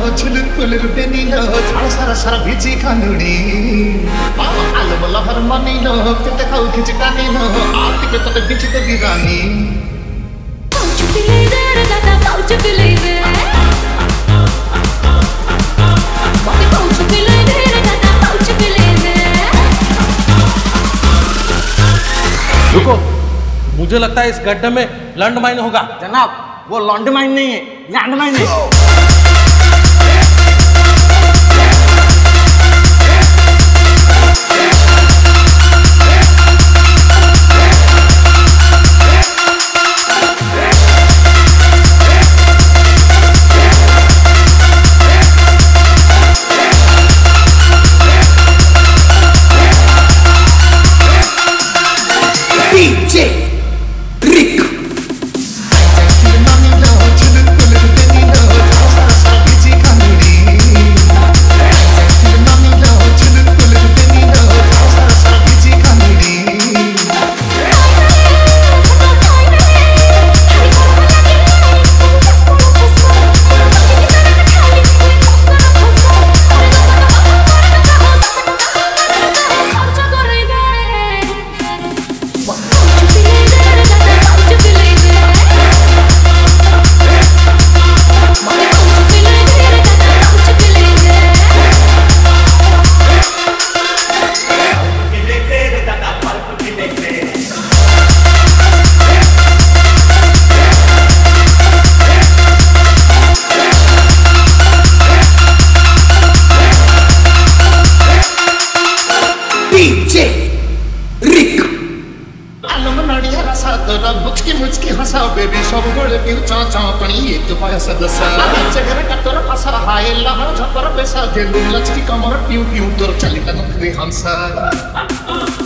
झुलुकुलुर बेनिलो झाड़ सारा सारा भिजी कानुडी आलो मला हर मानिलो केते खाऊ खिच टानिलो आती के तते बिच ते बिरानी पाउच पिले दे रे दादा पाउच पिले दे मम्मी पाउच पिले दे रे दादा पाउच पिले दे रुको, मुझे लगता है इस गड्ढे में लैंड माइन होगा। जनाब वो लॉन्ड माइन नहीं है, लैंड माइन है। मुचकी हसा बेबी सब गोल की चाचा पणी एक पाया सदस्य जगह कतर फसा हाय लहर झपर पैसा दे लचकी कमर प्यू प्यू तोर चली तन हंसा